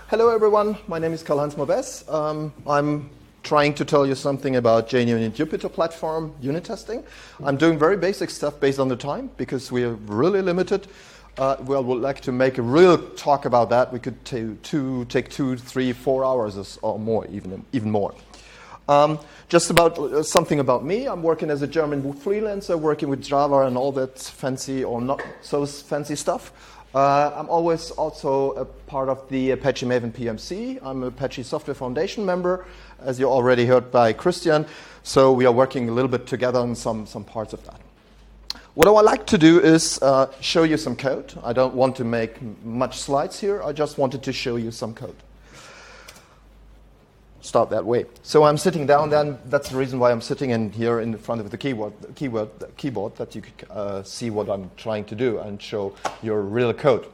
Hello everyone, my name is Karl-Heinz Mobess. I'm trying to tell you something about JUnit Jupyter platform unit testing. I'm doing very basic stuff based on the time because we are really limited. We would like to make a real talk about that. We could take 2, 3, 4 hours or more, even more. Just about something about me. I'm working as a German freelancer, working with Java and all that fancy or not so fancy stuff. I'm always also a part of the Apache Maven PMC. I'm an Apache Software Foundation member, as you already heard by Christian. So we are working a little bit together on some parts of that. What I would like to do is show you some code. I don't want to make much slides here. I just wanted to show you some code. Start that way. So I'm sitting down then. That's the reason why I'm sitting in here in front of the keyboard that you could see what I'm trying to do and show your real code.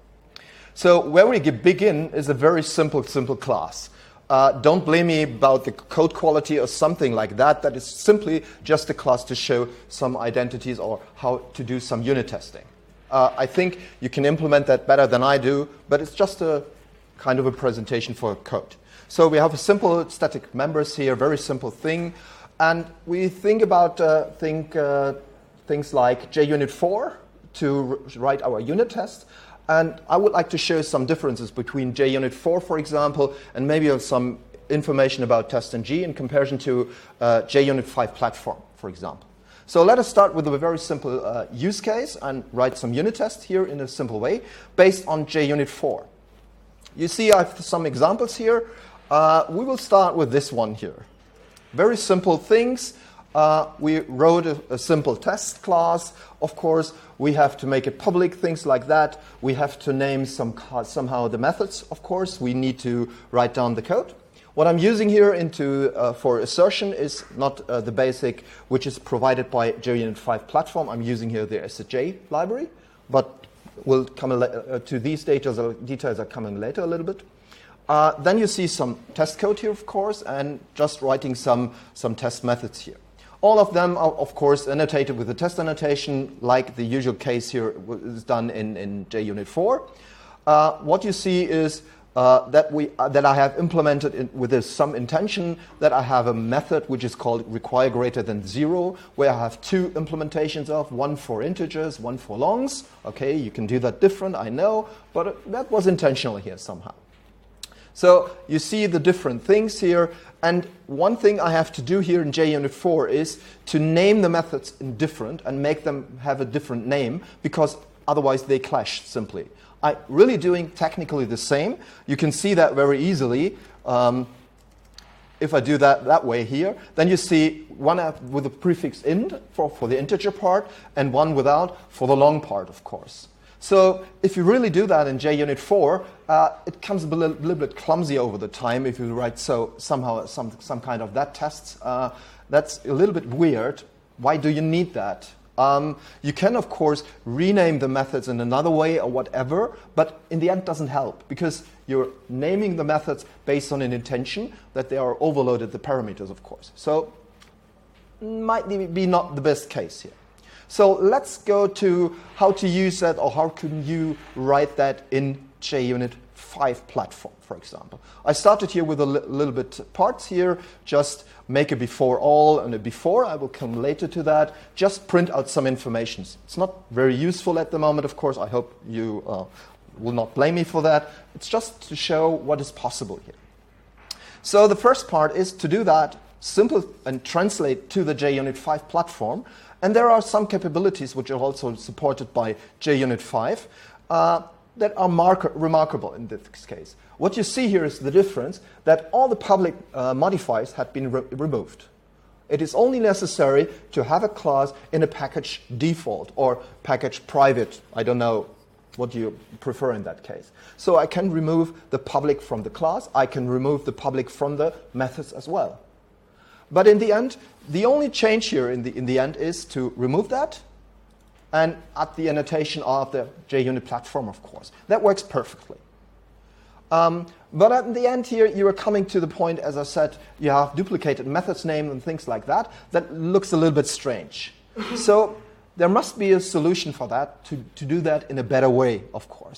So where we begin is a very simple class. Don't blame me about the code quality or something like that. That is simply just a class to show some identities or how to do some unit testing. I think you can implement that better than I do, but it's just a kind of a presentation for code. So we have a simple static members here, very simple thing. And we think about things like JUnit 4 to write our unit test. And I would like to show some differences between JUnit 4, for example, and maybe some information about TestNG in comparison to JUnit 5 platform, for example. So let us start with a very simple use case and write some unit tests here in a simple way based on JUnit 4. You see I have some examples here. We will start with this one here. Very simple things. We wrote a simple test class. Of course, we have to make it public, things like that. We have to name somehow the methods, of course. We need to write down the code. What I'm using here for assertion is not the basic, which is provided by JUnit 5 platform. I'm using here the SSJ library, but we'll come to these details are coming later a little bit. Then you see some test code here, of course, and just writing some test methods here. All of them are, of course, annotated with the test annotation, like the usual case here is done in JUnit 4. What you see is that I have implemented with some intention that I have a method which is called require greater than 0, where I have 2 implementations of, one for integers, one for longs. Okay, you can do that different, I know, but that was intentional here somehow. So you see the different things here, and one thing I have to do here in JUnit 4 is to name the methods in different and make them have a different name, because otherwise they clash simply. I'm really doing technically the same. You can see that very easily. If I do that way here, then you see one with the prefix int for the integer part and one without for the long part, of course. So if you really do that in JUnit 4, it comes a little bit clumsy over the time if you write somehow some kind of that tests. That's a little bit weird. Why do you need that? You can, of course, rename the methods in another way or whatever, but in the end it doesn't help because you're naming the methods based on an intention that they are overloaded the parameters, of course. So might be not the best case here. So let's go to how to use that, or how can you write that in JUnit 5 platform, for example. I started here with a little bit parts here, just make a before all and a before. I will come later to that. Just print out some information. It's not very useful at the moment, of course. I hope you will not blame me for that. It's just to show what is possible here. So the first part is to do that simple and translate to the JUnit 5 platform. And there are some capabilities which are also supported by JUnit 5 that are remarkable in this case. What you see here is the difference that all the public modifiers have been removed. It is only necessary to have a class in a package default or package private. I don't know what you prefer in that case. So I can remove the public from the class. I can remove the public from the methods as well. But in the end, the only change here in the end is to remove that and add the annotation of the JUnit platform, of course. That works perfectly. But at the end here, you are coming to the point, as I said, you have duplicated methods name and things like that. That looks a little bit strange. So there must be a solution for that, to do that in a better way, of course.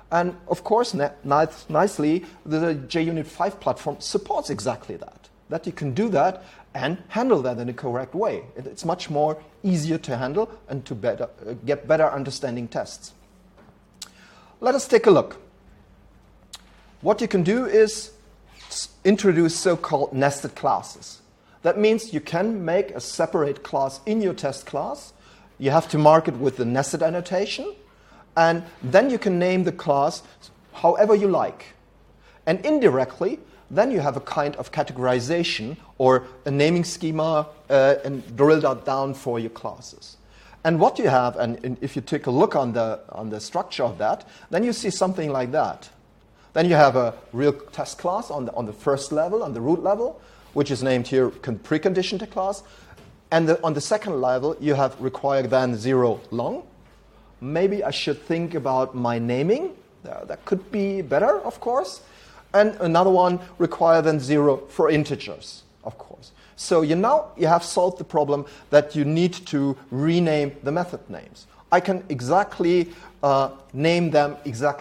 And of course, nicely, the JUnit 5 platform supports exactly that you can do that and handle that in a correct way. It's much more easier to handle and to get better understanding tests. Let us take a look. What you can do is introduce so-called nested classes. That means you can make a separate class in your test class. You have to mark it with the nested annotation, and then you can name the class however you like. And indirectly, then you have a kind of categorization or a naming schema and drilled down for your classes. And what you have, and if you take a look on the structure of that, then you see something like that. Then you have a real test class on the first level, on the root level, which is named here preconditioned class. And on the second level, you have require than 0 long. Maybe I should think about my naming. That could be better, of course. And another one, require than 0 for integers, of course. So now you have solved the problem that you need to rename the method names. I can exactly name them exactly